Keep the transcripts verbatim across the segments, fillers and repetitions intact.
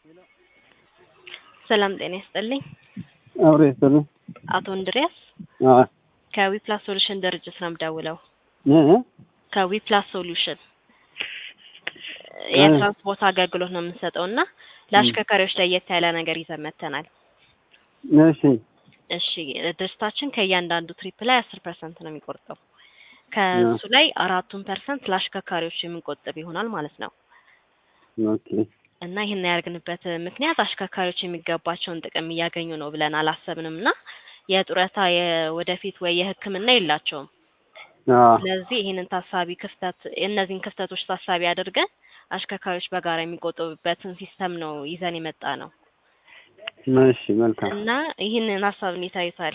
ሰላም ጤና ይስጥልኝ። አብሬ ይስጥልኝ። አቶ እንድሪያስ አዎ ከዊፕላስ ሶሉሽን ድርጅት ነው የምደውለው። እ ከዊፕላስ ሶሉሽን የትራንስፖርት አገልግሎት ነው የምንሰጠውና ለአሽከርካሪዎች ለየት ያለ ነገር ይዘን መጥተናል። እሺ እሺ ድርጅታችን ከእያንዳንዱ ትሪፕ ላይ አስር ፐርሰንት ነው የሚቆርጠው። ከሱ ላይ አራቱን ፐርሰንት ለአሽከርካሪዎች የምንቆጥብ ይሆናል ማለት ነው። ኦኬ እና ይሄን ያርግንበት ምክንያት አሽከርካሪዎች የሚገባቸውን ጥቅም እያገኙ ነው ብለን አላሰብንምና የጡረታ የወደፊት ወይ የሕክምና የላቸውም። አዎ ስለዚህ ይሄንን ታሳቢ ክፍተት እነዚህን ክፍተቶች ታሳቢ አድርገን አሽከርካሪዎች በጋራ የሚቆጥቡበትን ሲስተም ነው ይዘን የመጣ ነው። እሺ መልካም እና ይሄንን ሐሳብ እንዴት አይታል?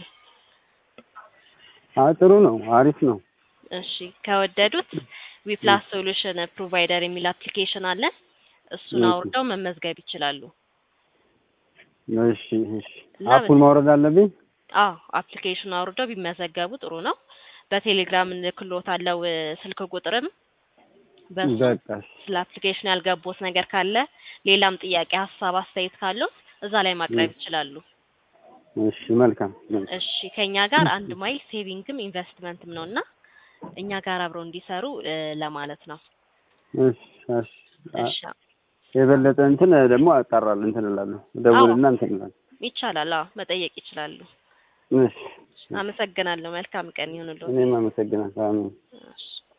አይ ጥሩ ነው፣ አሪፍ ነው። እሺ ከወደዱት ዊፕላስ ሶሉሽን ፕሮቫይደር የሚል አፕሊኬሽን አለ። እሱን አውርደው መመዝገብ ይችላሉ። እሺ እሺ አፑን ማውረድ አለብኝ? አዎ አፕሊኬሽን አውርደው ቢመዘገቡ ጥሩ ነው። በቴሌግራም እንልክልዎታለሁ ስልክ ቁጥርም በሱ ስለ አፕሊኬሽን ያልገቡት ነገር ካለ ሌላም ጥያቄ ሐሳብ አስተያየት ካለው እዛ ላይ ማቅረብ ይችላሉ። እሺ መልካም እሺ ከኛ ጋር አንድ ማይል ሴቪንግም ኢንቨስትመንትም ነውና እኛ ጋር አብረው እንዲሰሩ ለማለት ነው። እሺ እሺ የበለጠ እንትን ደግሞ አጣራለሁ እንትን እላለሁ ደውልና እንትን እላለሁ። ይቻላል። አዎ መጠየቅ ይችላሉ። እሺ አመሰግናለሁ። መልካም ቀን ይሁንልዎት። እኔም አመሰግናለሁ። አሜን።